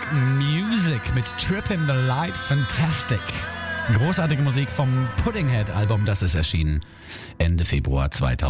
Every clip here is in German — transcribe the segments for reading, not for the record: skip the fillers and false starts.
Music mit Trip in the Light Fantastic. Großartige Musik vom Puddinghead-Album, das ist erschienen Ende Februar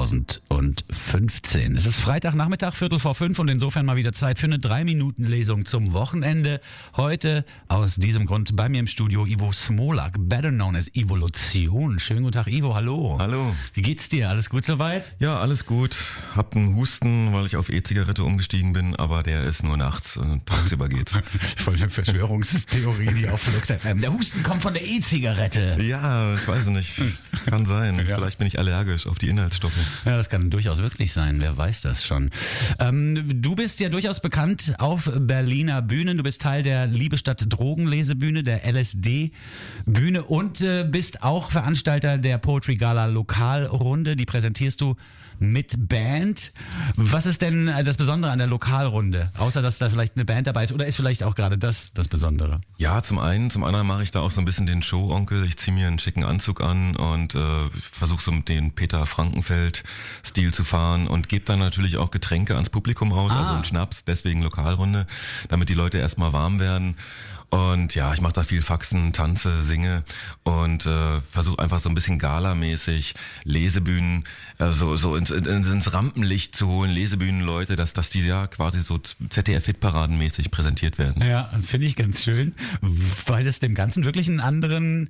2015. Es ist Freitagnachmittag, 4:45 und insofern mal wieder Zeit für eine 3-Minuten-Lesung zum Wochenende. Heute aus diesem Grund bei mir im Studio Ivo Smolak, better known as Evolution. Schönen guten Tag, Ivo, hallo. Hallo. Wie geht's dir? Alles gut soweit? Ja, alles gut. Hab einen Husten, weil ich auf E-Zigarette umgestiegen bin, aber der ist nur nachts. Tagsüber geht's. Voll eine Verschwörungstheorie, die auf Flux FM. Der Husten kommt von der E-Zigarette. Ja, ich weiß nicht. Kann sein. Ja. Vielleicht bin ich allergisch auf die Inhaltsstoffe. Ja, das kann durchaus wirklich sein. Wer weiß das schon. Du bist ja durchaus bekannt auf Berliner Bühnen. Du bist Teil der Liebe statt Drogen-Lesebühne, der LSD-Bühne und bist auch Veranstalter der Poetry Gala Lokalrunde. Die präsentierst du mit Band. Was ist denn das Besondere an der Lokalrunde? Außer, dass da vielleicht eine Band dabei ist. Oder ist vielleicht auch gerade das Besondere? Ja, zum anderen mache ich da auch so ein bisschen den Show-Onkel. Ich ziehe mir einen schicken Anzug an und versuche so den Peter Frankenfeld-Stil zu fahren und gebe dann natürlich auch Getränke ans Publikum aus, also einen Schnaps, deswegen Lokalrunde, damit die Leute erstmal warm werden. Und ja, ich mache da viel Faxen, tanze, singe und versuche einfach so ein bisschen galamäßig Lesebühnen so ins Rampenlicht zu holen, Lesebühnenleute, dass die ja quasi so ZDF-Hitparadenmäßig präsentiert werden. Ja, finde ich ganz schön, weil es dem Ganzen wirklich so ein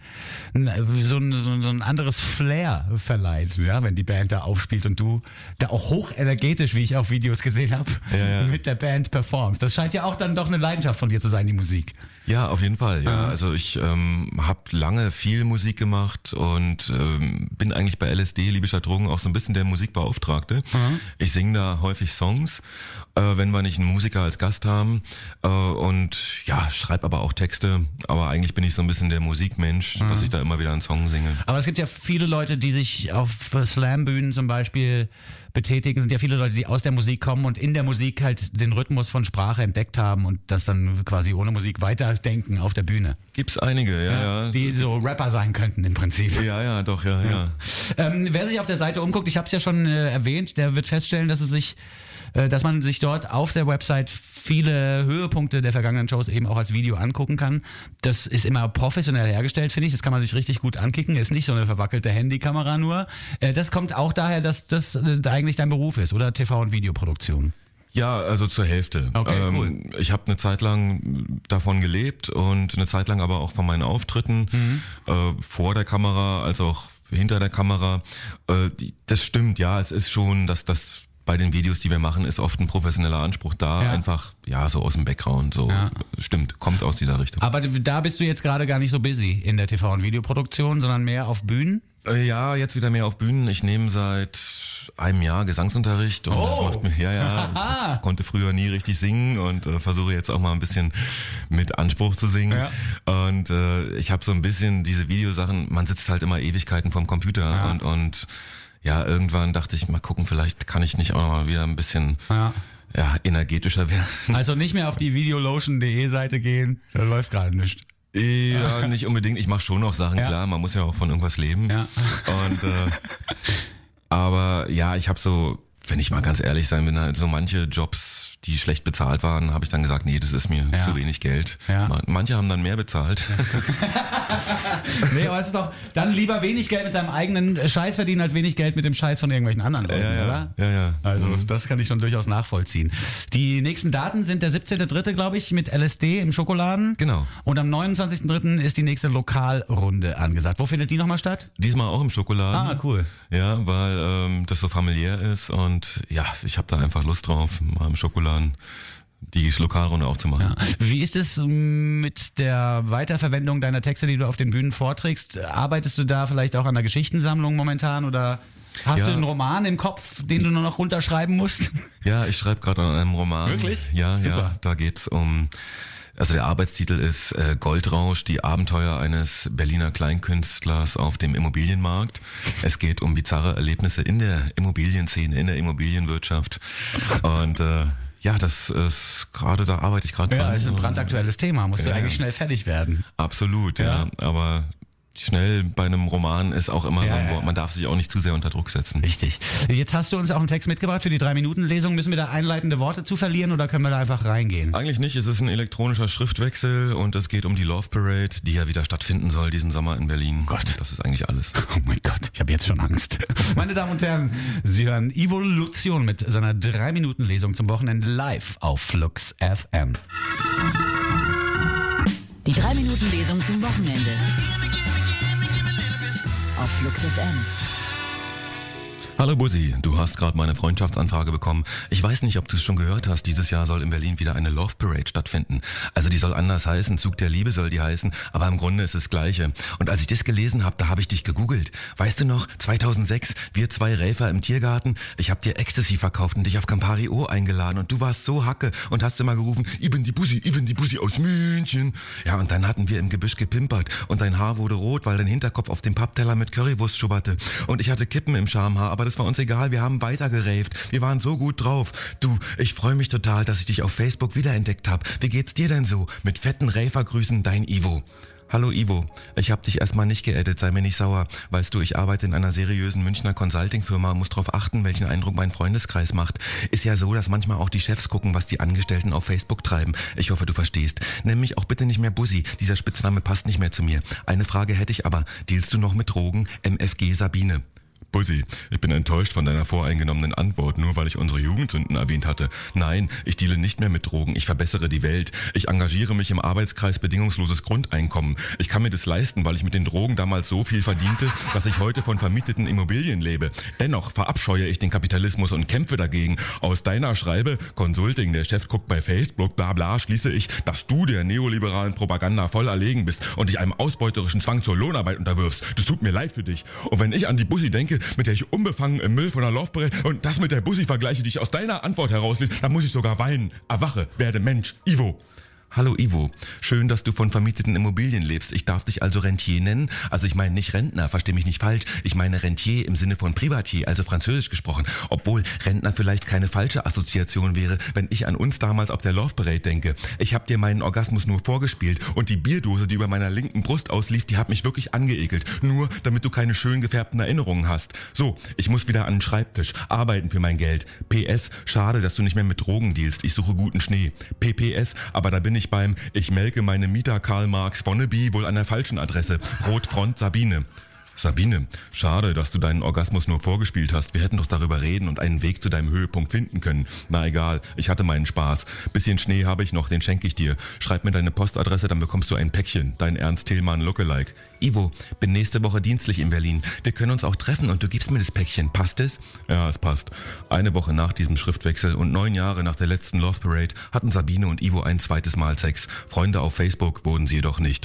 anderes Flair verleiht, ja, wenn die Band da aufspielt und du da auch hochenergetisch, wie ich auf Videos gesehen habe, mit der Band performst. Das scheint ja auch dann doch eine Leidenschaft von dir zu sein, die Musik. Ja, auf jeden Fall. Ja. Also ich habe lange viel Musik gemacht und bin eigentlich bei LSD, Liebe statt Drogen, auch so ein bisschen der Musikbeauftragte. Ich singe da häufig Songs, wenn wir nicht einen Musiker als Gast haben und ja, schreibe aber auch Texte. Aber eigentlich bin ich so ein bisschen der Musikmensch, dass ich da immer wieder einen Song singe. Aber es gibt ja viele Leute, die sich auf Slam-Bühnen zum Beispiel betätigen, sind ja viele Leute, die aus der Musik kommen und in der Musik halt den Rhythmus von Sprache entdeckt haben und das dann quasi ohne Musik weiterdenken auf der Bühne. Gibt's einige, ja. Die so Rapper sein könnten im Prinzip. Ja, doch. Wer sich auf der Seite umguckt, ich habe es ja schon erwähnt, der wird feststellen, dass man sich dort auf der Website viele Höhepunkte der vergangenen Shows eben auch als Video angucken kann. Das ist immer professionell hergestellt, finde ich. Das kann man sich richtig gut ankicken. Ist nicht so eine verwackelte Handykamera nur. Das kommt auch daher, dass das eigentlich dein Beruf ist, oder? TV- und Videoproduktion. Ja, also zur Hälfte. Okay, cool. Ich habe eine Zeit lang davon gelebt und eine Zeit lang aber auch von meinen Auftritten vor der Kamera als auch hinter der Kamera. Das stimmt, ja, es ist schon, dass das bei den Videos, die wir machen, ist oft ein professioneller Anspruch da, einfach, ja, so aus dem Background, so, stimmt, kommt aus dieser Richtung. Aber da bist du jetzt gerade gar nicht so busy in der TV- und Videoproduktion, sondern mehr auf Bühnen? Ja, jetzt wieder mehr auf Bühnen. Ich nehme seit einem Jahr Gesangsunterricht und das macht mir, ich konnte früher nie richtig singen und versuche jetzt auch mal ein bisschen mit Anspruch zu singen. Ja. Und ich habe so ein bisschen diese Videosachen, man sitzt halt immer Ewigkeiten vorm Computer und ja, irgendwann dachte ich, mal gucken, vielleicht kann ich nicht auch mal wieder ein bisschen energetischer werden. Also nicht mehr auf die videolotion.de Seite gehen, da läuft gerade nichts. Ja, nicht unbedingt. Ich mache schon noch Sachen, klar, man muss ja auch von irgendwas leben. Ja. Und aber ja, ich habe so, wenn ich mal ganz ehrlich sein bin, halt so manche Jobs, die schlecht bezahlt waren, habe ich dann gesagt, nee, das ist mir zu wenig Geld. Ja. Manche haben dann mehr bezahlt. Nee, aber es ist doch dann lieber wenig Geld mit seinem eigenen Scheiß verdienen, als wenig Geld mit dem Scheiß von irgendwelchen anderen Leuten, oder? Ja. Also das kann ich schon durchaus nachvollziehen. Die nächsten Daten sind der 17.3., glaube ich, mit LSD im Schokoladen. Genau. Und am 29.3. ist die nächste Lokalrunde angesagt. Wo findet die nochmal statt? Diesmal auch im Schokoladen. Ah, cool. Ja, weil das so familiär ist und ja, ich habe da einfach Lust drauf, mal im Schokoladen die Lokalrunde aufzumachen. Ja. Wie ist es mit der Weiterverwendung deiner Texte, die du auf den Bühnen vorträgst? Arbeitest du da vielleicht auch an der Geschichtensammlung momentan oder hast du einen Roman im Kopf, den du nur noch runterschreiben musst? Ja, ich schreibe gerade an einem Roman. Wirklich? Ja, da geht's um... Also der Arbeitstitel ist Goldrausch, die Abenteuer eines Berliner Kleinkünstlers auf dem Immobilienmarkt. Es geht um bizarre Erlebnisse in der Immobilienszene, in der Immobilienwirtschaft. Und das ist gerade, da arbeite ich gerade dran. Ja, es ist ein brandaktuelles Thema, musst du eigentlich schnell fertig werden. Absolut, ja. Aber schnell bei einem Roman ist auch immer so ein Wort. Man darf sich auch nicht zu sehr unter Druck setzen. Richtig. Jetzt hast du uns auch einen Text mitgebracht für die 3-Minuten-Lesung. Müssen wir da einleitende Worte zu verlieren oder können wir da einfach reingehen? Eigentlich nicht. Es ist ein elektronischer Schriftwechsel und es geht um die Love Parade, die ja wieder stattfinden soll diesen Sommer in Berlin. Gott. Das ist eigentlich alles. Oh mein Gott, ich habe jetzt schon Angst. Meine Damen und Herren, Sie hören Evolution mit seiner 3-Minuten-Lesung zum Wochenende live auf Flux FM. Die 3-Minuten-Lesung zum Wochenende auf Flux FM. Hallo Bussi, du hast gerade meine Freundschaftsanfrage bekommen. Ich weiß nicht, ob du es schon gehört hast, dieses Jahr soll in Berlin wieder eine Love Parade stattfinden. Also die soll anders heißen, Zug der Liebe soll die heißen, aber im Grunde ist es das Gleiche. Und als ich das gelesen habe, da habe ich dich gegoogelt. Weißt du noch, 2006, wir 2 Räfer im Tiergarten, ich habe dir Ecstasy verkauft und dich auf Campari O eingeladen und du warst so Hacke und hast immer gerufen, ich bin die Bussi aus München. Ja, und dann hatten wir im Gebüsch gepimpert und dein Haar wurde rot, weil dein Hinterkopf auf dem Pappteller mit Currywurst schubberte. Und ich hatte Kippen im Schamhaar, aber das war uns egal, wir haben weiter geraved. Wir waren so gut drauf. Du, ich freue mich total, dass ich dich auf Facebook wiederentdeckt habe. Wie geht's dir denn so? Mit fetten Ravergrüßen, dein Ivo. Hallo Ivo, ich hab dich erstmal nicht geaddet, sei mir nicht sauer. Weißt du, ich arbeite in einer seriösen Münchner Consulting-Firma und muss darauf achten, welchen Eindruck mein Freundeskreis macht. Ist ja so, dass manchmal auch die Chefs gucken, was die Angestellten auf Facebook treiben. Ich hoffe, du verstehst. Nenn mich auch bitte nicht mehr Bussi, dieser Spitzname passt nicht mehr zu mir. Eine Frage hätte ich aber, dealst du noch mit Drogen? MFG Sabine. Bussi, ich bin enttäuscht von deiner voreingenommenen Antwort, nur weil ich unsere Jugendsünden erwähnt hatte. Nein, ich deale nicht mehr mit Drogen, ich verbessere die Welt. Ich engagiere mich im Arbeitskreis bedingungsloses Grundeinkommen. Ich kann mir das leisten, weil ich mit den Drogen damals so viel verdiente, dass ich heute von vermieteten Immobilien lebe. Dennoch verabscheue ich den Kapitalismus und kämpfe dagegen. Aus deiner Schreibe, Consulting, der Chef guckt bei Facebook, bla bla, schließe ich, dass du der neoliberalen Propaganda voll erlegen bist und dich einem ausbeuterischen Zwang zur Lohnarbeit unterwirfst. Das tut mir leid für dich. Und wenn ich an die Bussi denke, mit der ich unbefangen im Müll von der Love Parade und das mit der Bussi vergleiche, die ich aus deiner Antwort herauslese, dann muss ich sogar weinen. Erwache, werde Mensch. Ivo. Hallo Ivo, schön, dass du von vermieteten Immobilien lebst. Ich darf dich also Rentier nennen. Also ich meine nicht Rentner, versteh mich nicht falsch. Ich meine Rentier im Sinne von Privatier, also französisch gesprochen. Obwohl Rentner vielleicht keine falsche Assoziation wäre, wenn ich an uns damals auf der Love Parade denke. Ich hab dir meinen Orgasmus nur vorgespielt und die Bierdose, die über meiner linken Brust auslief, die hat mich wirklich angeekelt. Nur, damit du keine schön gefärbten Erinnerungen hast. So, ich muss wieder an den Schreibtisch, arbeiten für mein Geld. PS, schade, dass du nicht mehr mit Drogen dealst. Ich suche guten Schnee. PPS, aber da bin ich beim Ich melke meine Mieter Karl Marx Bonneby wohl an der falschen Adresse. Rotfront Sabine. Sabine, schade, dass du deinen Orgasmus nur vorgespielt hast. Wir hätten doch darüber reden und einen Weg zu deinem Höhepunkt finden können. Na egal, ich hatte meinen Spaß. Bisschen Schnee habe ich noch, den schenke ich dir. Schreib mir deine Postadresse, dann bekommst du ein Päckchen. Dein Ernst Thälmann Lookalike. Ivo, bin nächste Woche dienstlich in Berlin. Wir können uns auch treffen und du gibst mir das Päckchen. Passt es? Ja, es passt. Eine Woche nach diesem Schriftwechsel und 9 Jahre nach der letzten Love Parade hatten Sabine und Ivo ein zweites Mal Sex. Freunde auf Facebook wurden sie jedoch nicht.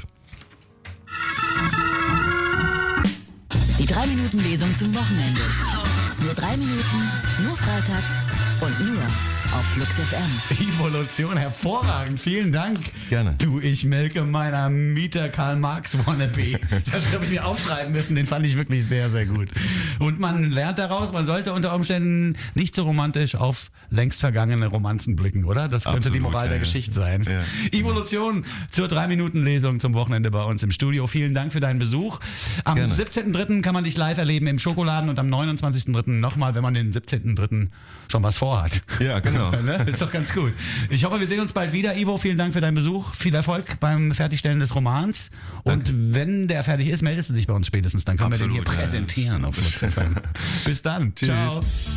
Die 3-Minuten-Lesung zum Wochenende. Nur 3 Minuten, nur freitags und nur auf Flux FM. Evolution, hervorragend, vielen Dank. Gerne. Du, ich melke meiner Mieter Karl Marx Wannabe. Das habe ich mir aufschreiben müssen, den fand ich wirklich sehr, sehr gut. Und man lernt daraus, man sollte unter Umständen nicht so romantisch auf längst vergangene Romanzen blicken, oder? Das könnte die Moral der Geschichte sein. Ja. Evolution zur 3-Minuten-Lesung zum Wochenende bei uns im Studio. Vielen Dank für deinen Besuch. Am 17.3. kann man dich live erleben im Schokoladen und am 29.3. nochmal, wenn man den 17.3. schon was vorhat. Ja, genau. Ist doch ganz gut. Ich hoffe, wir sehen uns bald wieder. Ivo, vielen Dank für deinen Besuch. Viel Erfolg beim Fertigstellen des Romans. Und wenn der fertig ist, meldest du dich bei uns spätestens. Dann können wir den hier präsentieren auf Flux FM. Bis dann. Tschüss. Ciao.